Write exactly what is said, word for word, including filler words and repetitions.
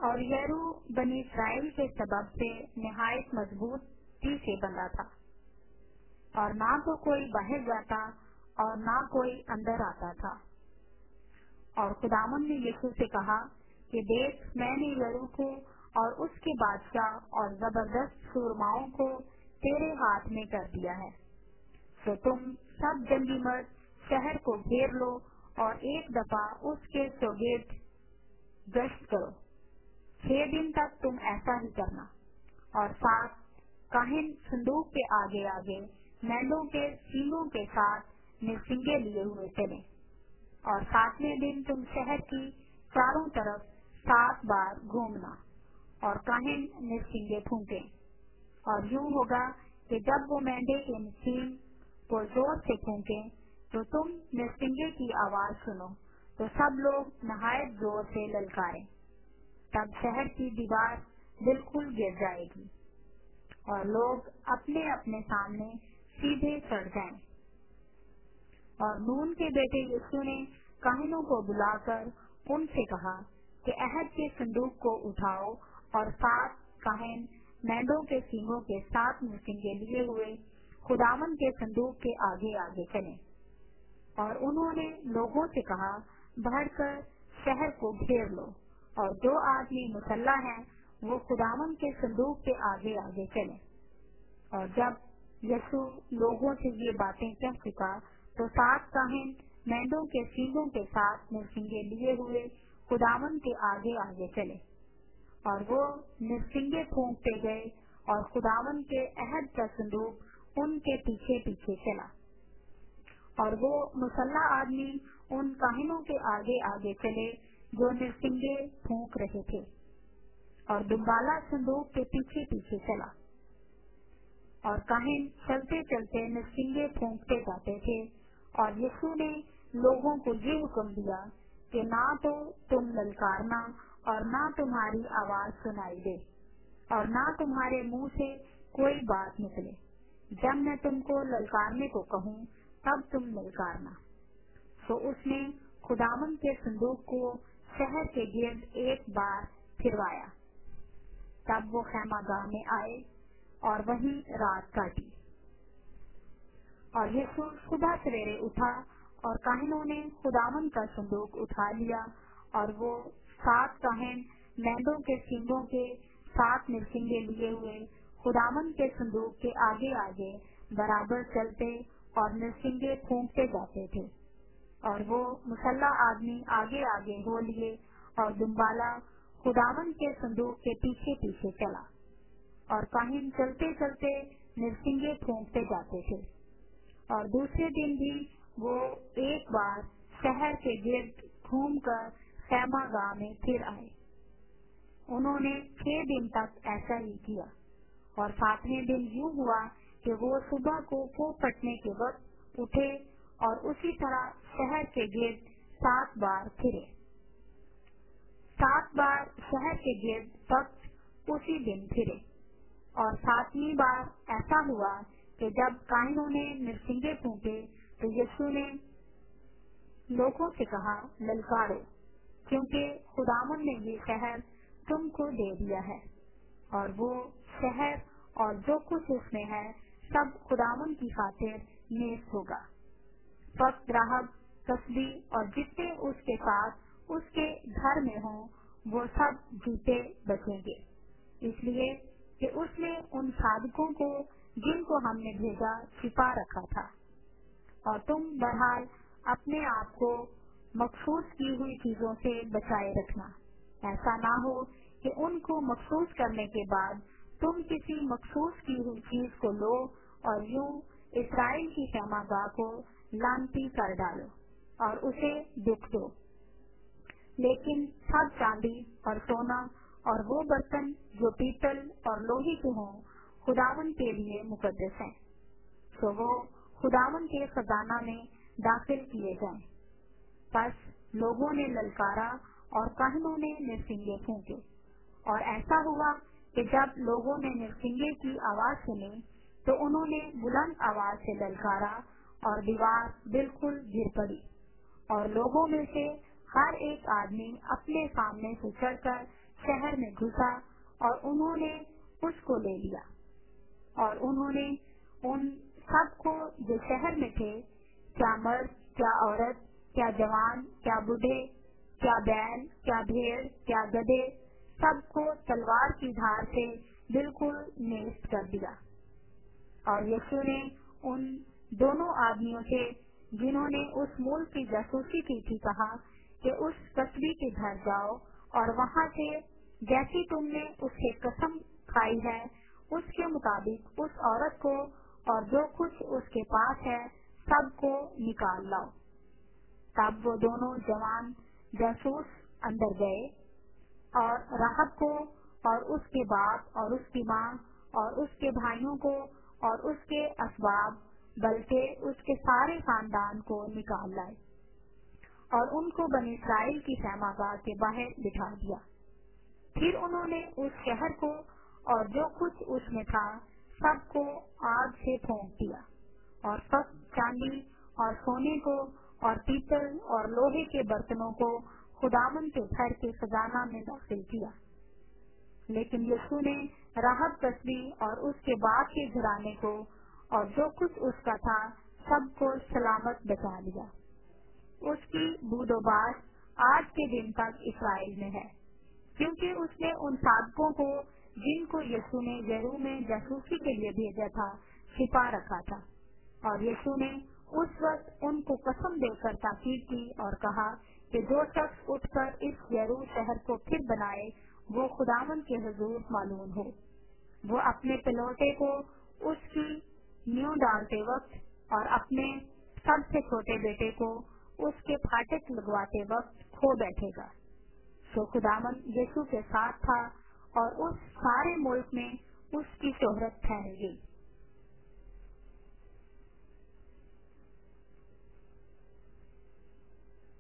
اور یرو بنی اسرائیل کے سبب سے نہایت مضبوطی سے بندھا تھا، اور نہ تو کوئی باہر جاتا اور نہ کوئی اندر آتا تھا۔ اور خداوند نے یسوع سے کہا کہ دیکھ، میں نے یرو کو اور اس کے بادشاہ اور زبردست سورماؤں کو تیرے ہاتھ میں کر دیا ہے، تو تم سب جنگی مرد شہر کو گھیر لو اور ایک دفعہ اس کے چوگرد گشت کرو۔ چھ دن تک تم ایسا ہی کرنا۔ اور سات کاہن صندوق کے آگے آگے مینڈوں کے سینگوں کے ساتھ نرسنگے لیے ہوئے چلے، اور ساتویں دن تم شہر کی چاروں طرف سات بار گھومنا اور کاہن نرسنگے پھونکے۔ اور یوں ہوگا کہ جب وہ مینڈے کے سینگ کو زور سے پھونکے تو تم نرسنگے کی آواز سنو تو سب لوگ نہایت زور سے للکاریں، تب شہر کی دیوار بالکل گر جائے گی اور لوگ اپنے اپنے سامنے سیدھے چڑھ جائیں۔ اور نون کے بیٹے یسوع نے کاہنوں کو بلا کر ان سے کہا کہ عہد کے صندوق کو اٹھاؤ، اور سات کاہن مینڈوں کے سینگوں کے ساتھ نرسنگے لیے ہوئے خداوند کے صندوق کے آگے آگے چلیں۔ اور انہوں نے لوگوں سے کہا، بڑھ کر شہر کو گھیر لو، اور جو آدمی مسلح ہیں وہ خداوند کے صندوق کے آگے آگے چلیں۔ اور جب یسوع لوگوں سے یہ باتیں کہہ چکا تو سات کاہن مینڈوں کے سینگوں کے ساتھ نرسنگے لیے ہوئے خداوند کے آگے آگے چلے، اور وہ نرسنگے پھونکتے گئے، اور خداوند کے عہد کا صندوق ان کے پیچھے پیچھے چلا۔ اور وہ مسلح آدمی ان کاہنوں کے آگے آگے چلے جو نرسنگے پھونک رہے تھے، اور دمبالا صندوق کے پیچھے پیچھے چلا۔ اور کاہن چلتے چلتے نرسنگے پھونکتے جاتے تھے، اور یسوع نے لوگوں کو یہ حکم دیا کہ نہ تو تم للکارنا اور نہ تمہاری آواز سنائی دے، اور نہ تمہارے منہ سے کوئی بات نکلے۔ جب میں تم کو للکارنے کو کہوں تب تم للکارنا۔ تو اس نے خداوند کے صندوق کو شہر کے گرد ایک بار پھروایا۔ تب وہ خیمہ گاہ میں آئے اور وہیں رات کاٹی۔ اور یسوع صبح سویرے اٹھا، اور کاہنوں نے خداوند کا صندوق اٹھا لیا، اور وہ سات کاہن مینڈوں کے سینگوں کے ساتھ نرسنگے لیے ہوئے خداوند کے صندوق کے آگے آگے برابر چلتے اور نرسنگے پھونکتے جاتے تھے۔ اور وہ مسلح آدمی آگے آگے ہو لیے، اور دمبالا خداوند کے صندوق کے پیچھے پیچھے چلا، اور کاہن چلتے چلتے نرسنگے پھونکتے جاتے تھے۔ اور دوسرے دن بھی وہ ایک بار شہر کے گرد گھوم کر خیمہ گاہ میں پھر آئے۔ انہوں نے چھ دن تک ایسا ہی کیا۔ اور ساتویں دن یوں ہوا کہ وہ صبح کو پو پھٹنے کے وقت اٹھے اور اسی طرح شہر کے گرد سات بار پھرے۔ سات بار شہر کے گرد وقت اسی دن پھرے۔ اور ساتویں بار ایسا ہوا کہ جب کاہنوں نے نرسنگے پھونکے تو یسوع نے لوگوں سے کہا، للکارو، کیونکہ خداوند نے یہ شہر تم کو دے دیا ہے، اور وہ شہر اور جو کچھ اس میں ہے سب خداوند کی خاطر نیست ہوگا۔ فقط راہب کسبی اور جتنے اس کے پاس اس کے گھر میں ہوں وہ سب جیتے بچیں گے، اس لیے کہ اس نے ان صادقوں کو جن کو ہم نے بھیجا چھپا رکھا تھا۔ اور تم بہرحال اپنے آپ کو مخصوص کی ہوئی چیزوں سے بچائے رکھنا، ایسا نہ ہو کہ ان کو مخصوص کرنے کے بعد تم کسی مخصوص کی ہوئی چیز کو لو اور یوں اسرائیل کی خیمہ گاہ کو لعنتی کر ڈالو اور اسے دکھ دو۔ لیکن سب چاندی اور سونا اور وہ برتن جو پیتل اور لوہی کے ہوں خداوند کے لیے مقدس ہیں، تو وہ خداوند کے خزانہ میں داخل کیے جائیں۔ پس لوگوں نے للکارا اور کاہنوں نے نرسنگے پھونکے، اور ایسا ہوا کہ جب لوگوں نے نرسنگے کی آواز سنی تو انہوں نے بلند آواز سے للکارا، اور دیوار بالکل گر پڑی، اور لوگوں میں سے ہر ایک آدمی اپنے سامنے سے چڑھ کر शहर में घुसा और उन्होंने उसको ले लिया। और उन्होंने उन सबको जो शहर में थे, क्या मर्द, क्या औरत, क्या जवान, क्या बूढ़े, क्या बैल, क्या भेड़, क्या गधे, सबको तलवार की धार से बिल्कुल नेस्त कर दिया। और यीशु ने उन दोनों आदमियों से जिन्होंने उस मूल की जासूसी की थी कहा कि उस कस्बी के घर जाओ और वहाँ से जैसी तुमने उससे कसम खाई है उसके मुताबिक उस औरत को और जो कुछ उसके पास है सबको निकाल लाओ। तब वो दोनों जवान जासूस अंदर गए और राहब को और उसके बाप और उसकी माँ और उसके भाइयों को और उसके असबाब बल्कि उसके सारे खानदान को निकाल लाए और उनको बनी इस्राएल की सहमागाह के बाहर बिठा दिया। फिर उन्होंने उस शहर को और जो कुछ उसमें था सबको आग से फूंक दिया और सब चांदी और सोने को और पीतल और लोहे के बर्तनों को खुदावन के घर के खजाना में दाखिल किया। लेकिन यीशु ने राहब कस्बी और उसके बाप के घराने को और जो कुछ उसका था सबको सलामत बचा लिया। उसकी बूदोबास आज के दिन तक इस्राएल में है, क्योंकि उसने उन साधकों को जिनको यीशु ने यरू में जासूसी के लिए भेजा था छिपा रखा था। और यीशु ने उस वक्त उनको कसम देकर ताकीद की और कहा कि जो शख्स उठकर इस यरू शहर को फिर बनाए वो खुदावन के हुजूर मालूम हो। वो अपने पिलौटे को उसकी नींव डालते वक्त और अपने सबसे छोटे बेटे को उसके फाटक लगवाते वक्त खो बैठेगा। तो खुदावन यीशु के साथ था और उस सारे मुल्क में उसकी शोहरत फैल गई।